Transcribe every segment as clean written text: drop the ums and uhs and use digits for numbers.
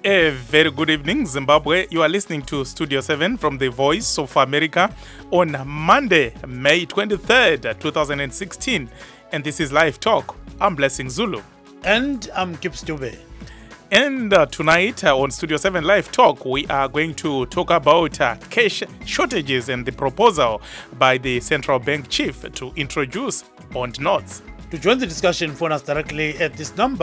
A very good evening, Zimbabwe. You are listening to Studio 7 from the Voice of America on Monday, May 23rd, 2016. And this is Live Talk. I'm Blessing Zulu. And I'm Kip Stube. And tonight on Studio 7 Live Talk, we are going to talk about cash shortages and the proposal by the central bank chief to introduce bond notes. To join the discussion, phone us directly at this number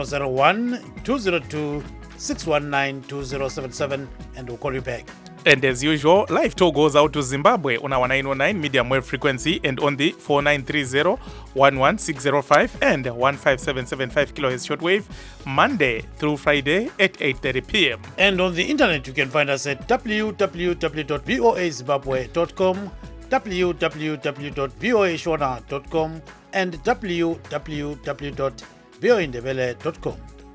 001-202-619-2077 and we'll call you back. And as usual, Live Talk goes out to Zimbabwe on our 909 medium wave frequency and on the 4930, 11605 and 15775 kilohertz shortwave, Monday through Friday at 8:30 p.m. And on the internet, you can find us at www.voazimbabwe.com, www.voashona.com, and www.voindebele.com.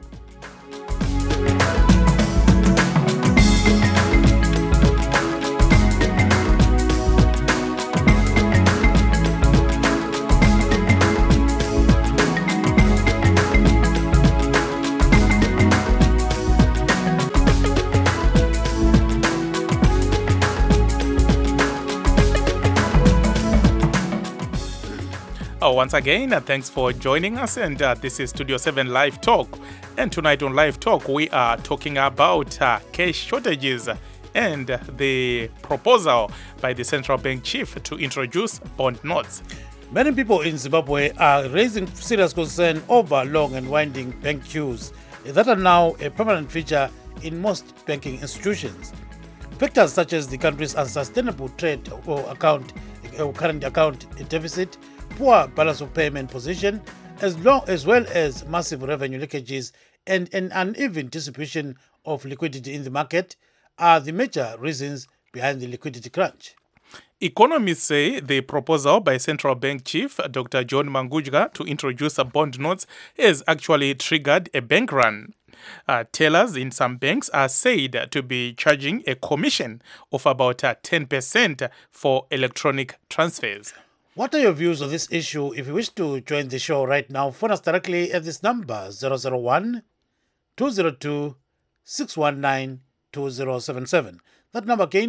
Once again, thanks for joining us, and this is Studio 7 Live Talk. And tonight on Live Talk, we are talking about cash shortages and the proposal by the central bank chief to introduce bond notes. Many people in Zimbabwe are raising serious concern over long and winding bank queues that are now a permanent feature in most banking institutions. Factors such as the country's unsustainable trade or current account deficit, poor balance of payment position, as well as massive revenue leakages and an uneven distribution of liquidity in the market are the major reasons behind the liquidity crunch. Economists say the proposal by central bank chief Dr. John Mangudya to introduce bond notes has actually triggered a bank run. Tellers in some banks are said to be charging a commission of about 10% for electronic transfers. What are your views on this issue? If you wish to join the show right now, phone us directly at this number 001-202-619-2077. That number again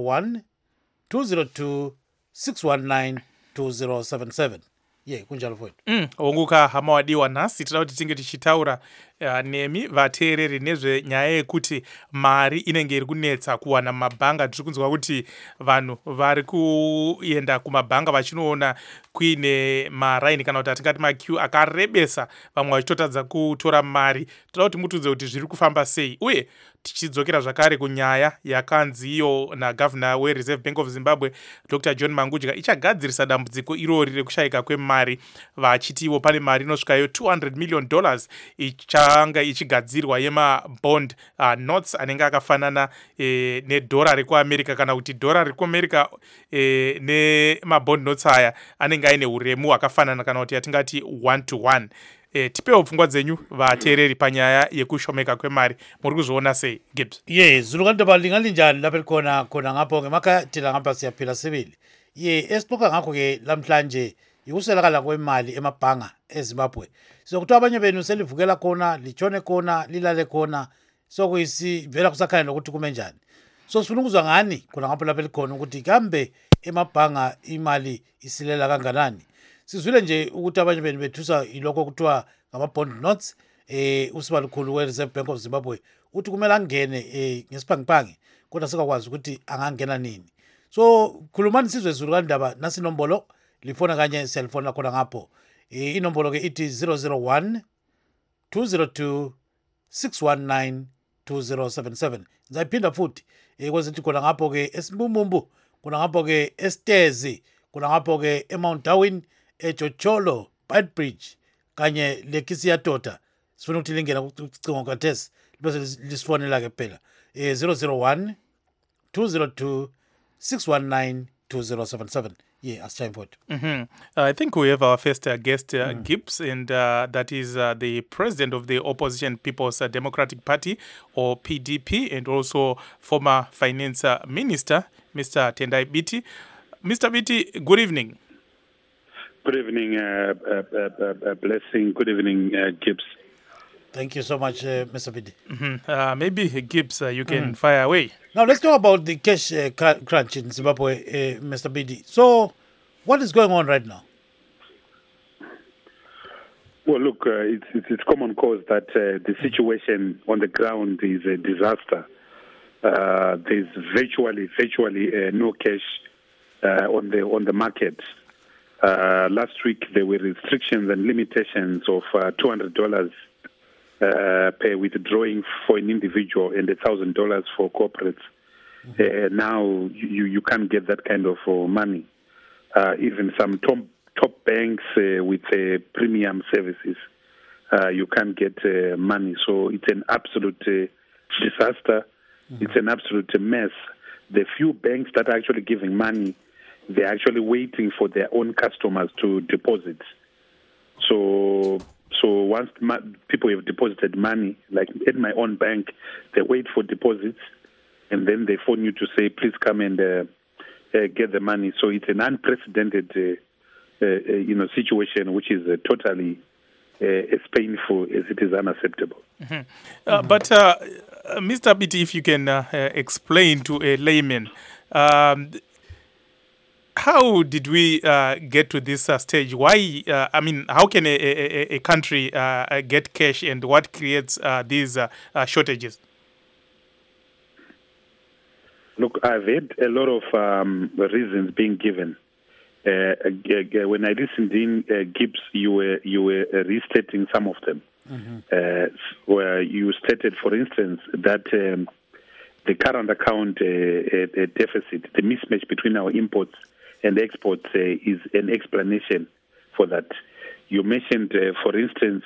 001-202-619-2077. Yeah, kunjalo mfowethu. Onguka hama wadiwa nasi tinoda kuti tinge tichitaura nemi vateereri nezvenyaya yekuti mari inenge iri kunetsa kuwana mumabhanga. Tiri kunzwa kuti vanhu vari kuenda kumabhanga vachinoona kuine maraini kana kuti atingati maqueue akarebesa, vamwe vachitotadza kutora mari. Toda kuti mutudze kuti zviri kufamba sei, uye tichidzokera zvakare kunyaya yakanzi iyo nagovernor weReserve Bank of Zimbabwe Dr. John Mangudya ichagadzirisa dambudziko irori rekushayika kwemari, vachitiwo pane mari inosvikayo $200 million ichanga ichigadzirwa yemabond notes anenge akafanana nedhora rekuamerica kana kuti dhora rekuamerica nemabond notes aya anenge aine uremu hwakafanana kana kuti atingati 1-to-1. Tipewo pfungwa dzenyu vateereri panyaya yekushomeka kwemari. Muri kuzviona sei, Gibbs? Zvinokandaba lingalinjani lapha khona ngapho ngemakhathela ngapha siyaphila sibili. Esixoxa ngakho ke lamhlanje yikuswelakala kwemali emabhanga eZimbabwe. Sokuthi abanye benu selivukela khona, litshone khona, lilale khona, sokuyisivela kusakhanya nokuthi kume njani. So sifuna ukuzwa ngani khona ngapho lapha likhona ukuthi kambe emabhanga imali isilela kanganani. Sizwile nje ukuthi abanye benu bethusa ilokho kuthiwa ngama-bond notes. Usibalukhulu we-Reserve Bank of Zimbabwe uthi kumele angene ngesiphangipangi, kodwa sikakwazi ukuthi angangena nini. So khulumani sizwe zulu kandaba, nasi inombolo lifona kanye siyalifona khona ngapho. Inombolo ke ithi 001-202-619-2077. Ngizayiphinda futhi kwenza ukuthi khona ngapho ke eSimbumbu, khona ngapho ke eStezi, khona ngapho ke eMount Darwin, eJocholo, Beitbridge kanye leKisiatoda. Sifuna ukuthi lingena kucingo kathesi bese lisifonela ke phela 001-202-619-2077. Yeah, as time vote. I think we have our first guest, Gibbs, and that is the president of the Opposition People's Democratic Party, or PDP, and also former finance minister, Mr. Tendai Biti. Mr. Biti, good evening. Good evening, Blessing. Good evening, Gibbs. Thank you so much, Mr. Bidi. Maybe Gibbs, you can fire away. Now let's talk about the cash crunch in Zimbabwe, Mr. Bidi. So, what is going on right now? Well, look, it's common cause that the situation on the ground is a disaster. There's virtually no cash on the market. Last week there were restrictions and limitations of $200 per withdrawing for an individual and $1,000 for corporates. Now you can't get that kind of money. Even some top banks with premium services, you can't get money. So it's an absolute disaster. It's an absolute mess. The few banks that are actually giving money, they're actually waiting for their own customers to deposit. So once people have deposited money, like at my own bank, they wait for deposits, and then they phone you to say, please come and get the money. So it's an unprecedented situation, which is totally as painful as it is unacceptable. But Mr. Bidi, if you can explain to a layman, how did we get to this stage? Why? How can a country get cash, and what creates these shortages? Look, I've heard a lot of reasons being given. When I listened in, Gibbs, you were restating some of them. Where you stated, for instance, that the current account deficit, the mismatch between our imports and exports, is an explanation for that. You mentioned, for instance,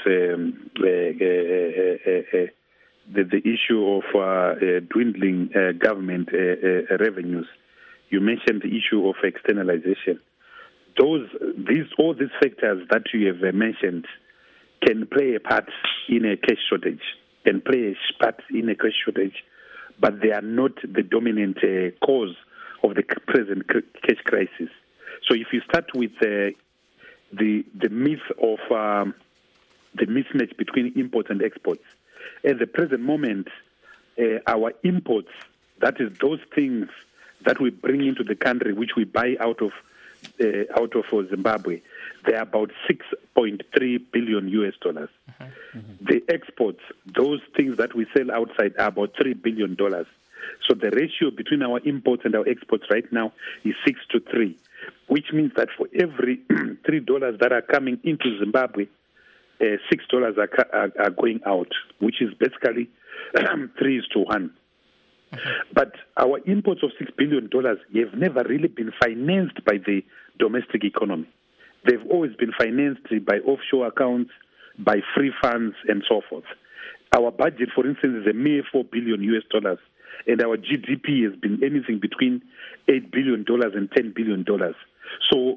the issue of dwindling government revenues. You mentioned the issue of externalization. All these factors that you have mentioned can play a part in a cash shortage, but they are not the dominant cause of the present cash crisis. So if you start with the myth of the mismatch between imports and exports, at the present moment, our imports, that is those things that we bring into the country, which we buy out of Zimbabwe, they are about $6.3 billion US. The exports, those things that we sell outside, are about $3 billion. So the ratio between our imports and our exports right now is 6-3, which means that for every $3 that are coming into Zimbabwe, $6 are going out, which is basically 3:1. But our imports of $6 billion have never really been financed by the domestic economy. They've always been financed by offshore accounts, by free funds, and so forth. Our budget, for instance, is a mere $4 billion US, and our GDP has been anything between $8 billion and $10 billion. So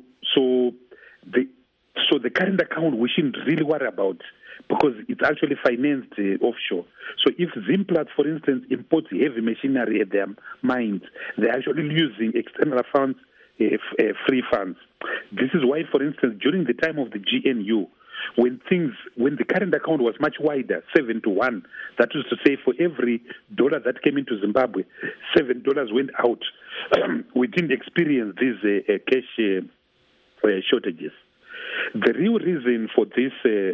the current account we shouldn't really worry about, because it's actually financed offshore. So if Zimplats, for instance, imports heavy machinery at their mines, they're actually using external funds, free funds. This is why, for instance, during the time of the GNU, when the current account was much wider, 7-1, that is to say, for every dollar that came into Zimbabwe, $7 went out. We didn't experience these cash shortages. The real reason for this,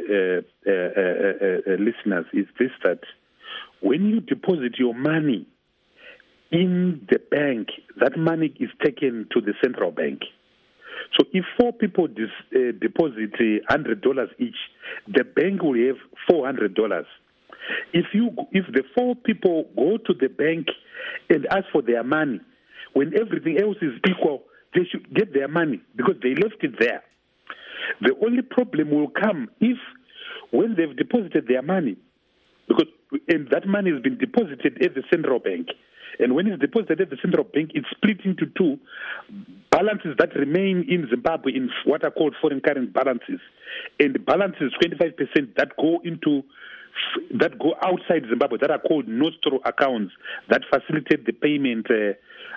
listeners, is this: that when you deposit your money in the bank, that money is taken to the central bank. So if 4 people deposit $100 each, the bank will have $400. If the 4 people go to the bank and ask for their money, when everything else is equal, they should get their money because they left it there. The only problem will come if, when they've deposited their money, and that money has been deposited at the central bank, and when it's deposited at the central bank, it's split into 2 balances that remain in Zimbabwe in what are called foreign current balances, and balances 25% that go outside Zimbabwe that are called nostro accounts that facilitate the payment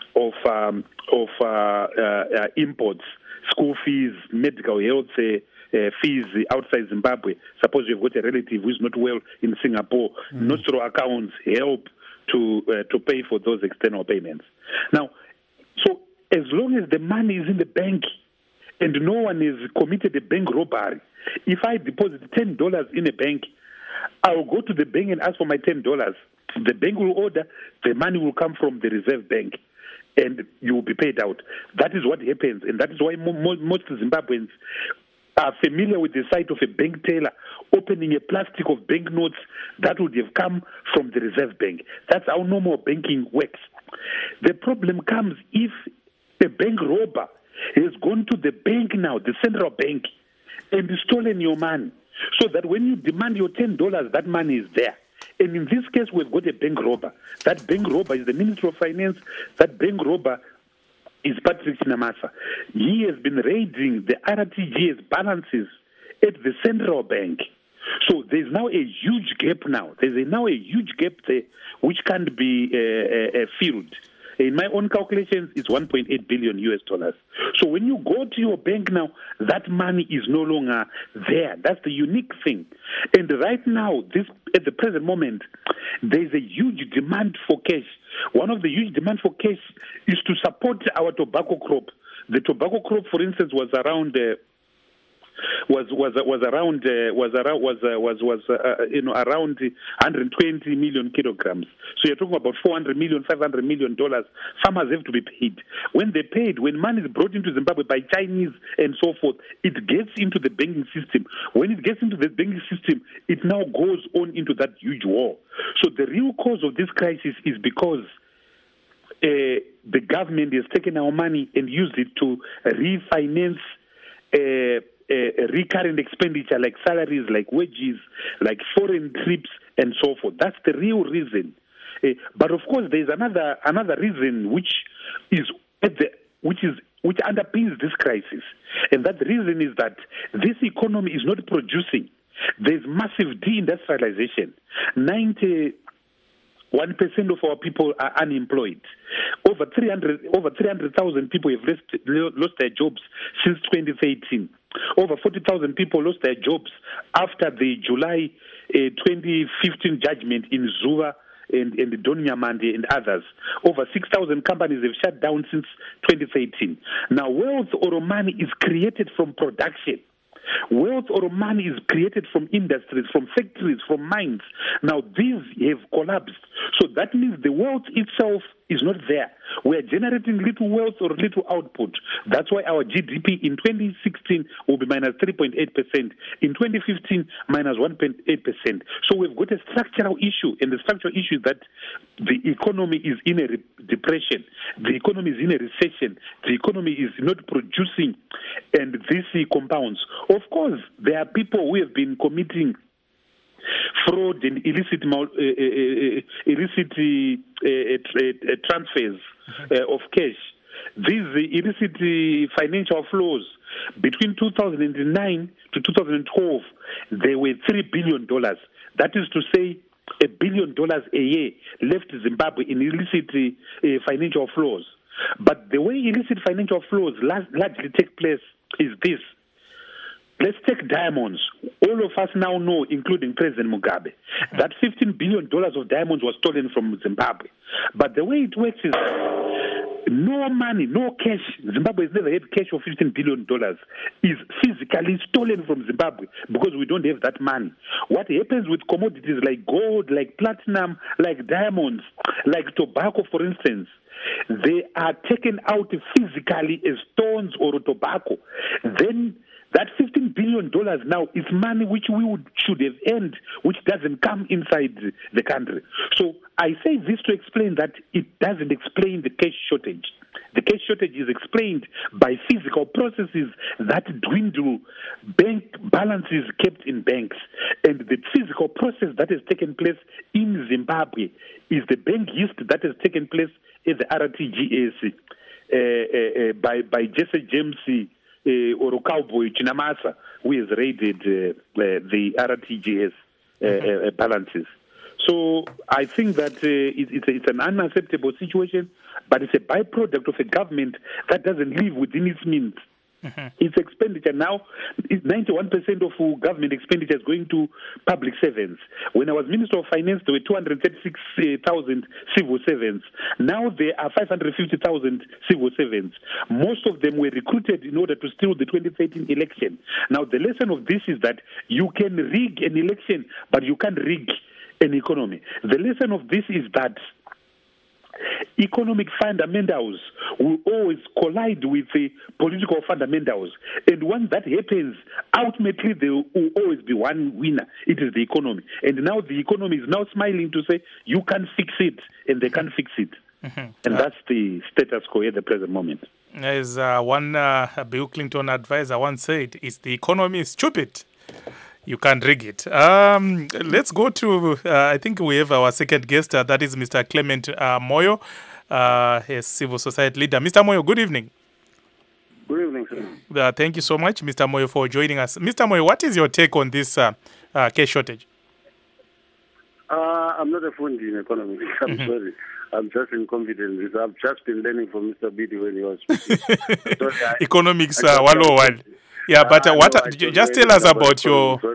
of imports, school fees, medical health fees outside Zimbabwe. Suppose you've got a relative who's not well in Singapore, Nostro accounts help to pay for those external payments. Now, so as long as the money is in the bank and no one has committed a bank robbery, if I deposit $10 in a bank, I'll go to the bank and ask for my $10. The bank will order, the money will come from the Reserve Bank, and you will be paid out. That is what happens, and that is why most Zimbabweans are familiar with the sight of a bank teller opening a plastic of banknotes that would have come from the Reserve Bank. That's how normal banking works. The problem comes if a bank robber has gone to the bank now, the central bank, and stolen your money, so that when you demand your $10, that money is there. And in this case, we've got a bank robber. That bank robber is the Minister of Finance. That bank robber is Patrick Chinamasa. He has been raiding the RTGS balances at the central bank. So there's now a huge gap now. There's now a huge gap there which can't be filled. In my own calculations, it's $1.8 billion US. So when you go to your bank now, that money is no longer there. That's the unique thing. And right now, at the present moment, there's a huge demand for cash. One of the huge demands for cash is to support our tobacco crop. The tobacco crop, for instance, was around around 120 million kilograms. So you're talking about $400 million, $500 million. Farmers have to be paid. When they're paid, when money is brought into Zimbabwe by Chinese and so forth, it gets into the banking system. When it gets into the banking system, it now goes on into that huge war. So the real cause of this crisis is because the government has taken our money and used it to refinance recurrent expenditure like salaries, like wages, like foreign trips, and so forth. That's the real reason. But of course, there's another reason which underpins this crisis, and that reason is that this economy is not producing. There's massive deindustrialization. 91% of our people are unemployed. Over 300,000 people have lost their jobs since 2013. Over 40,000 people lost their jobs after the July 2015 judgment in Zuwa and Don Nyamande and others. Over 6,000 companies have shut down since 2013. Now, wealth or money is created from production. Wealth or money is created from industries, from factories, from mines. Now, these have collapsed. So that means the wealth itself is not there. We are generating little wealth or little output. That's why our GDP in 2016 will be minus 3.8%. In 2015, minus 1.8%. So we've got a structural issue, and the structural issue is that the economy is in a depression. The economy is in a recession. The economy is not producing, and this compounds. Of course, there are people who have been committing fraud and illicit transfers of cash. These illicit financial flows between 2009 to 2012, they were $3 billion. That is to say, $1 billion a year left Zimbabwe in illicit financial flows. But the way illicit financial flows largely take place is this. Let's take diamonds. All of us now know, including President Mugabe, that $15 billion of diamonds was stolen from Zimbabwe. But the way it works is no money, no cash. Zimbabwe has never had cash of $15 billion. Is physically stolen from Zimbabwe because we don't have that money. What happens with commodities like gold, like platinum, like diamonds, like tobacco, for instance, they are taken out physically as stones or tobacco. Then that $15 billion now is money which we should have earned, which doesn't come inside the country. So I say this to explain that it doesn't explain the cash shortage. The cash shortage is explained by physical processes that dwindle bank balances kept in banks. And the physical process that has taken place in Zimbabwe is the bank yield that has taken place at the RTGS by Jesse James or Cowboy Chinamasa, who has raided the RTGS balances. So I think that it's an unacceptable situation, but it's a byproduct of a government that doesn't live within its means. Its expenditure now, 91% of government expenditure is going to public servants. When I was Minister of Finance, there were 236,000 civil servants. Now there are 550,000 civil servants. Most of them were recruited in order to steal the 2013 election. Now the lesson of this is that you can rig an election, but you can't rig an economy. The lesson of this is that economic fundamentals will always collide with the political fundamentals. And once that happens, ultimately there will always be one winner. It is the economy. And now the economy is now smiling to say, you can't fix it, and they can't fix it. And that's the status quo at the present moment. As one Bill Clinton advisor once said, "Is the economy stupid? You can't rig it." Let's go to, I think we have our second guest, that is Mr. Clement Moyo, a civil society leader. Mr. Moyo, good evening. Good evening, sir. Thank you so much, Mr. Moyo, for joining us. Mr. Moyo, what is your take on this cash shortage? I'm not a fund in economics. I'm sorry. I'm just incompetent. I've just been learning from Mr. Beatty when he was speaking. So Economics 101. Yeah, but just tell us about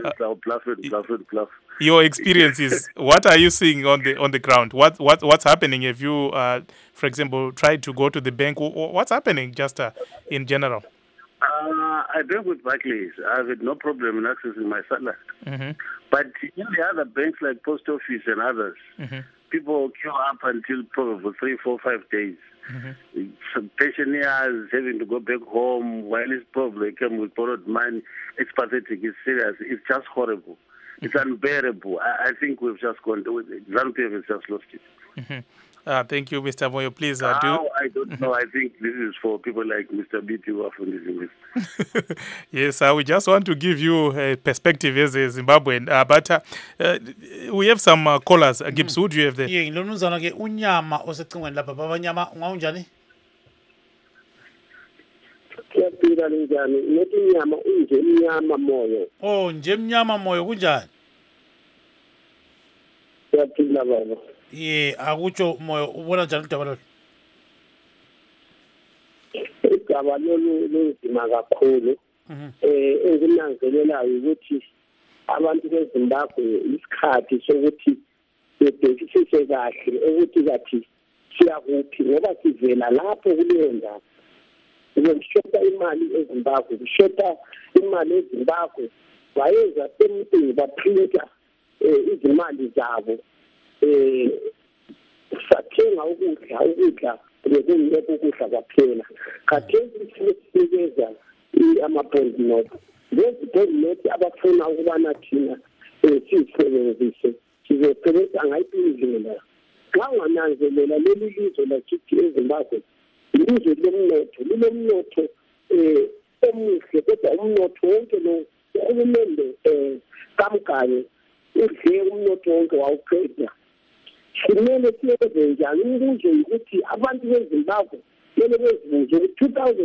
your experiences. What are you seeing on the ground? What's happening? If you, for example, try to go to the bank, what's happening just in general? I bank with Barclays. I have no problem in accessing my salary. But in the other banks like Post Office and others, people queue up until probably 3, 4, 5 days. Some pensioners having to go back home while it's probably came with borrowed money. It's pathetic. It's serious. It's just horrible. It's unbearable. I think we've just gone to it. ZANU-PF has just lost it. Thank you, Mr. Moyo. Please I don't know. I think this is for people like Mr. Beatty who are funding this. Yes, we just want to give you a perspective as a Zimbabwean. But we have some callers. Gibbs, who do you have there? Yeah, ngilonuzana ke unyama osecingweni lapha baba nyama ungaunjani? Siyaphila njani? Nethi inyama unje inyama moyo. Oh, nje mnyama moyo kunjani? Siyaphila baba. Akutsho moyo ubona njani udaba lolu? Igaba lolu lunzima kakhulu. Enginanzelelayo ukuthi abantu beZimbabwe isikhathi sokuthi bebhekisise kahle ukuthi kathi siyakuphi ngoba sivela lapho kuleyo ndawo. Kushota imali eZimbabwe, kushota imali eZimbabwe. Wayenza semthini baprinta izimali zabo. Sathenga ukudla bekungekho ukudla kwaphela. Khathesi sinikeza ama-bond note. Lezi bond note abafuna ukubana thina siyisebenzise sizosebenzisa ngayiphi indlela. Xa ungananzelela leli lizwe lakithi eZimbabwe ilizwe linomnotho omuhle kodwa umnotho wonke lo uhulumende kamkanye udle umnotho wonke wawuqeda. Kumele siyenze njani? Umbuzo ukuthi abantu beZimbabwe kumele bezibuze ukuthi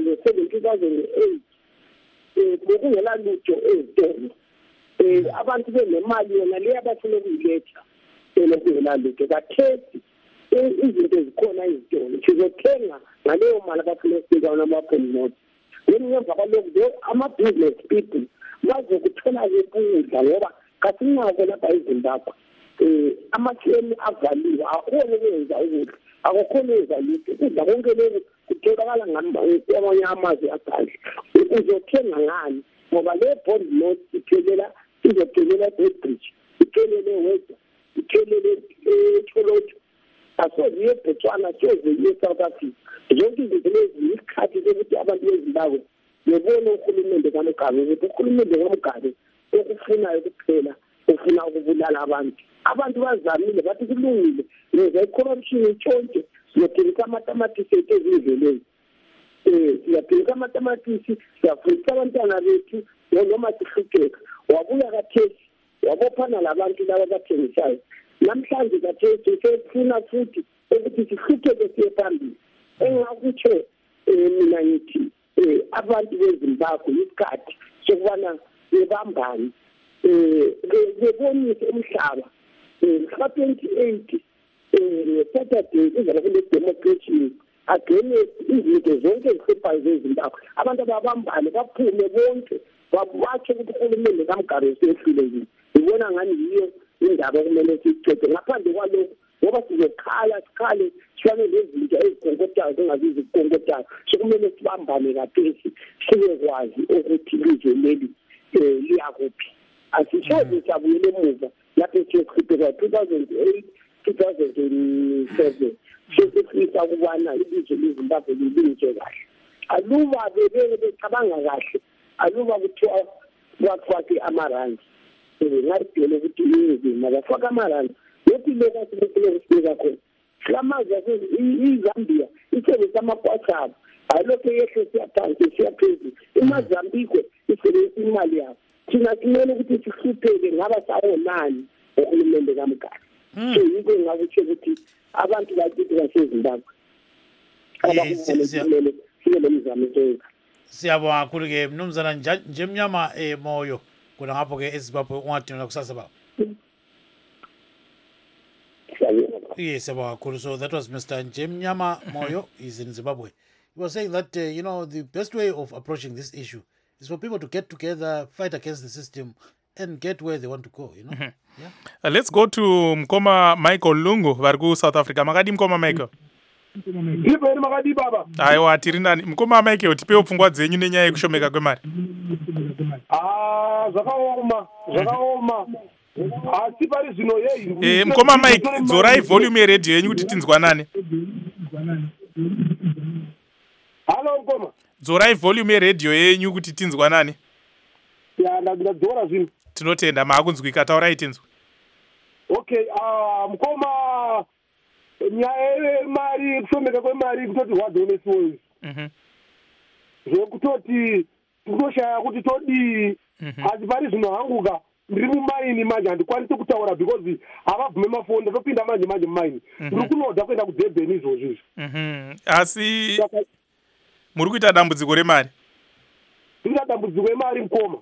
2007 2008 bekungela lutho ezitolo. Abantu benemali yona le abafuna ukuyiletha bekungela lutho. Kathesi izinto zikhona ezitolo sizothenga ngaleyo mali abafuna ukufika nama-bond note. Ngemva kwalokho ama-business people bazokuthola-ke ukudla ngoba kasinako lapha eZimbabwe. Amathemu avaliwe akhona ukwenza ukudla akakhona ukwenza lutho. Ukudla konke lokhu kutholakala kwamanye amazwe agandle. Uzothenga ngani ngoba le bond note izophelela eBridge, iphelele eWestern, iphelele eTsholotsho, asoziye eBotswana, asoziye eSouth Africa. Zonke izinto lezi isikhathi sokuthi abantu beZimbabwe bebone uhulumende kaMugabe ukuthi uhulumende kaMugabe okufunayo kuphela ufuna ukubulala abantu bazamile bathi kulungile leza icorruption itshontshe siyaphilisa amatamatisi ethu ezindleleni. Siyaphilisa amatamatisi siyafundisa abantwana bethu noma sihlupheka. Wabuya kathesi wabophana labantu laba bathengisayo. Namhlanje kathesi sefuna futhi ukuthi sihlupheke siye phambili. Engakutsho mina ngithi abantu beZimbabwe isikhathi sokubana bebambane bebonise umhlaba. Ka-28 Saturday kuzabe kule democracy against izinto zonke ezihluphayo zezimbabwe abantu ababambane baphume bonke batsho ukuthi uhulumende kaMgari usehlile yini ngibona ngani yiyo indaba okumele siyiqede ngaphandle kwalokho ngoba sizokhala sikhale sifane lezinto ezikonkotayo zingazizi kukonkotayo sokumele sibambane kaphesi sibekwazi ukuthi ilizwe leli liyakuphi asisoze sabuyele emuva lapho siyokhipheka 2008 2007 sesifisa ukubana ilizwe leZimbabwe lilungiswe kahle aluba becabanga kahle aluba kuthiwa bafake amarandi ngadele ukuthi inzima bafake amarandi yothi lokho sibeka khona silamazi iZambia isebenzisa amakwasaba ayilokho yehle siyaphansi siyaphezulu iMozambique isebenzisa imali yabo thina kumele ukuthi sihlupheke ngaba sawonani uhulumende kaMgari so yiko ngakutsho ukuthi abantu bakithi baseZimbabwe abakumele sibe nomzamo njenga siyabonga kakhulu ke mnumzana nje mnyama moyo kuna ngapho ke eZimbabwe ungadinela kusasa baba yes siyabonga kakhulu. So that was Mr. Njemnyama Moyo. He's in Zimbabwe. He was saying that the best way of approaching this issue is for people to get together, fight against the system, and get where they want to go. Yeah. Let's go to Mkoma Michael Lungu vari South Africa. Makadi Mkoma Michael. Ibeni makadi baba. Aiwa tiri nani. Mkoma Michael tipewo pfungwa dzenyu nenyaya yekushomeka kwemari. Zvakaoma. Asi pari zvino yei. Mkoma Mike dzorai volume yeredhiyo yenyu kuti tinzwanane. Halo Mkoma. Dzorai volume yeredhiyo yenyu kuti tinzwanane. Ya ndadzora zvino. Tinotenda maakunzwika taurai tinzwe. Okay, Mkoma nyaya yemari kushomeka kwemari kutoti hwadhonesiwo izvi. Zvekutoti kutoshaya kuti todii asi pari zvinohanguka ndiri mumaini manje handikwanisi kutaura because havabvume mafoni ndatopinda manje mumaini ndiri kunoda kuenda kuDurban izvozvo izvi. Asi muri kuita dambudziko remari? Ndiri dambudziko remari Mkoma.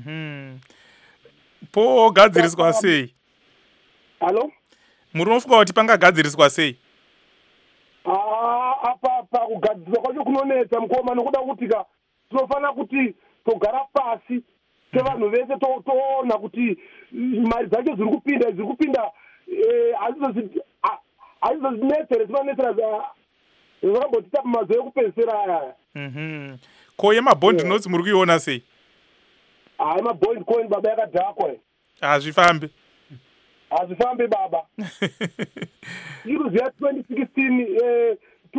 Pogadziriswa sei? Halo? Muri unofunga kuti pangagadziriswa sei? Apa kugadziriswa kwacho kunonetsa Mkoma nokuda kuti tinofanira kuti togara pasi sevanhu vese toona kuti mari dzacho ziri kupinda hazizozinetsere zinonetsera zvakambotita pamazuva ekupedzisira aya. Ko yemabond notes muri kuiona sei? Mabond coin baba yakadhakwa. Hazvifambi baba. Iruziya 2016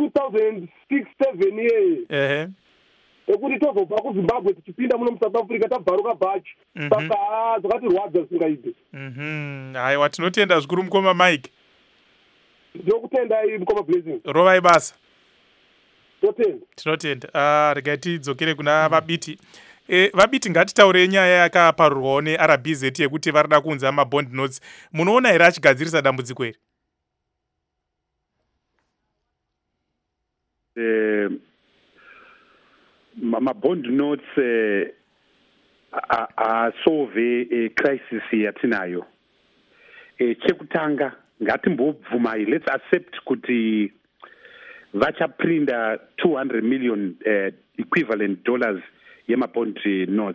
2006-7 ekuti tozobva kuZimbabwe tichipinda muno muSouth Africa tabvaruka bhachi saka zvakatirwadza zvisingaite. Haiwa tinotenda zvikuru Mkoma Mike. Ndokutendai Mkoma Blessing. Rovai basa. Tinotenda. Regai tidzokere kuna vabiti. Vabiti ngatitaure nyaya yakaparurwawo neRBZ yekuti varida kunza mabond notes. Munoona here achigadzirisa dambudziko iri? Mabond notes solve crisis yatinayo. Chekutanga ngatimbobvumai, let's accept kuti vachaprinda 200 million equivalent dollars yemabond notes.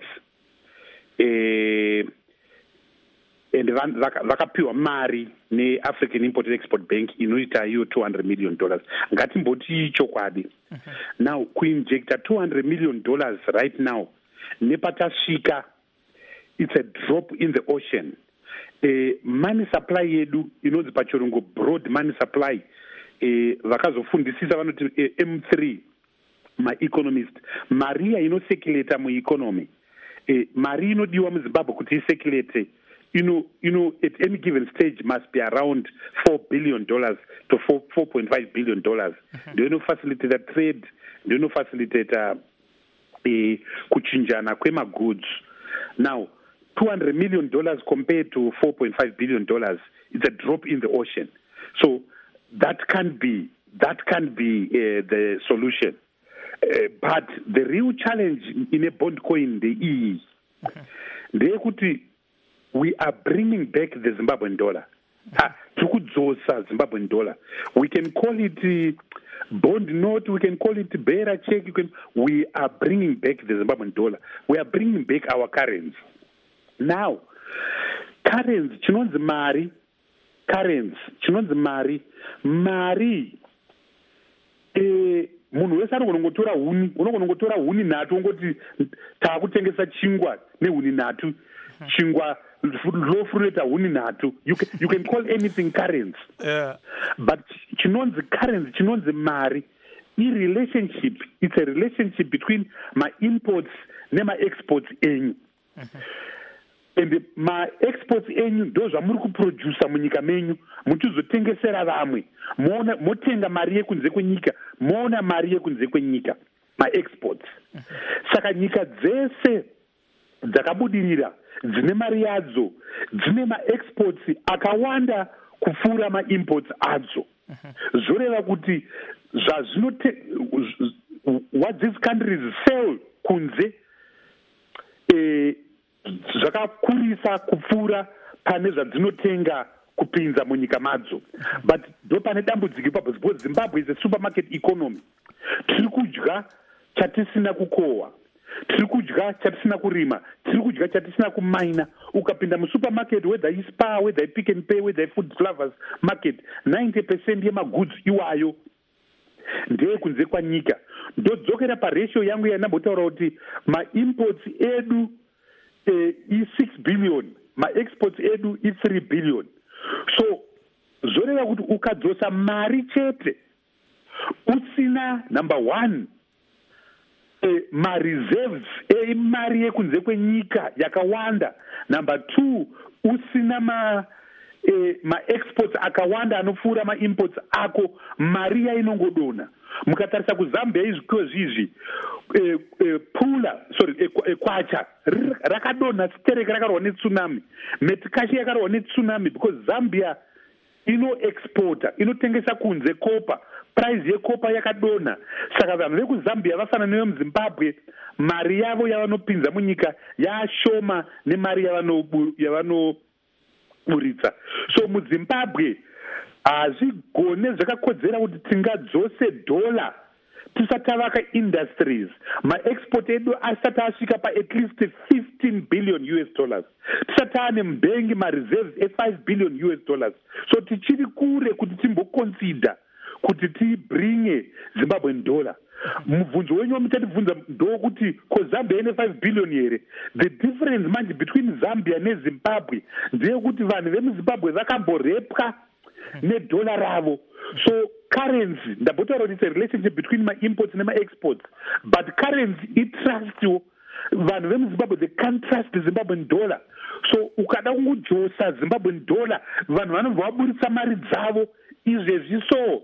And vakapiwa mari neAfrican Import and Export Bank inoita iyo $200 million. Ngatimboti chokwadi. Now kuinjecta $200 million right now nepatasvika, it's a drop in the ocean. Money supply yedu inonzi pachirungu broad money supply. Vakazofundisisa vanoti M3 ma-economist. Maria inosekuleta mu-economy. Mari inodiwa muZimbabwe kuti isekulete. At any given stage must be around $4 billion to $4.5 billion. Do you know facilitate trade? Do you know facilitate kuchinjana kwema goods? Now, $200 million compared to $4.5 billion, it's a drop in the ocean. So that can be the solution. But the real challenge in a bond coin is we are bringing back the Zimbabwean dollar. tikudzosa Zimbabwean dollar. We can call it bond note, we can call it bearer check, we are bringing back the Zimbabwean dollar. We are bringing back our currency. Now, currency, chinonzi mari, mari, munhu wese anogonongotora huni, unogonongotora huni nhatu, ongoti taakutengesa chingwa nehuni nhatu, chingwa lofureta huni nhatu. You can call anything currency. But chinonzi currency, chinonzi mari, relationship, it's a relationship between my imports nema exports enyu. And my exports enyu ndo zvamuri kuproducer munyika menyu, muchizotengesera vamwe, motenga mari yekunze kwenyika, moona mari yekunze kwenyika, my exports. Saka nyika dzese dzakabudirira dzine mari yadzo dzine ma-exports akawanda kupfuura ma-imports adzo. Zvoreva kuti what these countries sell kunze zvakakurisa kupfuura pane zvadzinotenga kupinza munyika madzo. But ndo pane dambudziko ipapo, because Zimbabwe is a supermarket economy. Tiri kudya chatisina kukohwa, tiri kudya chatisina kurima, tiri kudya chatisina kumaina. Ukapinda musupermarket, whether iSpar, whether iPick n Pay, whether iFood Lovers Market, 90% yemagoods iwayo ndeye kunze kwanyika. Ndodzokera paratio yangu yanambotaura kuti ma-imports edu i6 billion, ma-exports edu i3 billion. So zvoreva kuti ukadzosa mari chete usina, number one, ma-reserves emari yekunze kwenyika yakawanda. Number two, usina ma-exports akawanda anopfuura ma-imports ako, mari yainongodona. Mukatarisa kuZambia izviko zvizvi, kwacha rakadonha, stereke rakarwa netsunami, metikashi yakarwa netsunami, because Zambia inoexporta, inotengesa kunze kopa, price yekopa yakadonha. Saka vanhu vekuzambia vafanana nevemuzimbabwe, mari yavo yavanopinza munyika yashoma nemari yavanoburitsa. So muzimbabwe hazvigone zvakakodzera kuti tingadzose dhola tisati tavaka industries. Ma-export edu asati asvika pa at least $15 billion. Tisati ane mbengi ma-reserves $5 billion. So tichiri kure kuti timboconsider kuti tibringe Zimbabwean dollar. Mubvunzo wenyu wamuchatibvunza ndokuti ko Zambia ine 5 billion here. The difference manje between Zambia neZimbabwe ndeyekuti vanhu vemuZimbabwe vakamborepwa nedollar ravo. So currency, ndabotaura kuti it's a relationship between my imports and my exports. But currency, it trusts you. Vanhu vemuZimbabwe, they can't trust the Zimbabwean dollar. So ukada kungojosa Zimbabwean dollar, vanhu vanobva vaburitsa mari dzavo izvezvi. So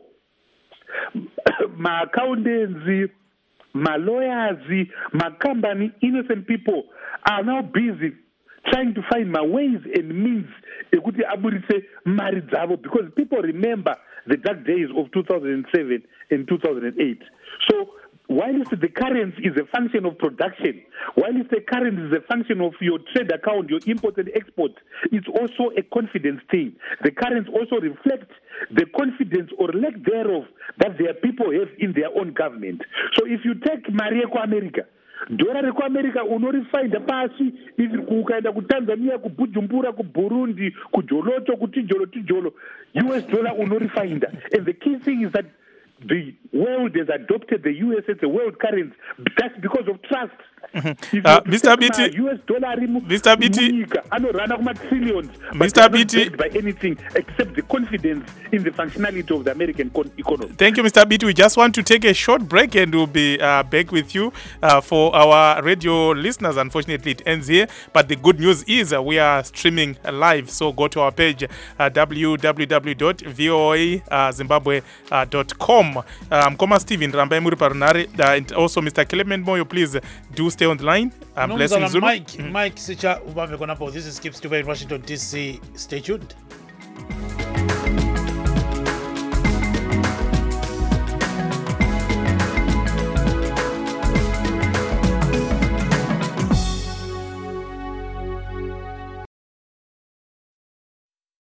ma-accountants, ma-lawyers, ma-company, innocent people are now busy trying to find my ways and means ekuti aburitse mari dzavo, because people remember the dark days of 2007 and 2008. So while the currency is a function of production, while the currency is a function of your trade account, your import and export, it's also a confidence thing. The currency also reflects the confidence or lack thereof that their people have in their own government. So if you take mari yekuAmerica, dora rekuAmerica unorifind pasi, ukaenda kuTanzania, kuBujumbura, kuBurundi, kuJoloto, kutijolo, US dollar unorifind. And the key thing is that the world has adopted the US as a world currency. That's because of trust. Mr. BT, US dollar, Mr. BT, trillions, Mr. BT, by anything except the confidence in the functionality of the American economy. Thank you, Mr. BT. We just want to take a short break and we'll be back with you. For our radio listeners, unfortunately, it ends here. But the good news is we are streaming live. So go to our page, www.voazimbabwe.com. Mkoma Steven, Rambai Muri Parunare, and also Mr. Clement Moyo, please do stay on the line. Blessing Zulu. Mike Sicha, this is Skip Stuber in Washington, D.C. Stay tuned.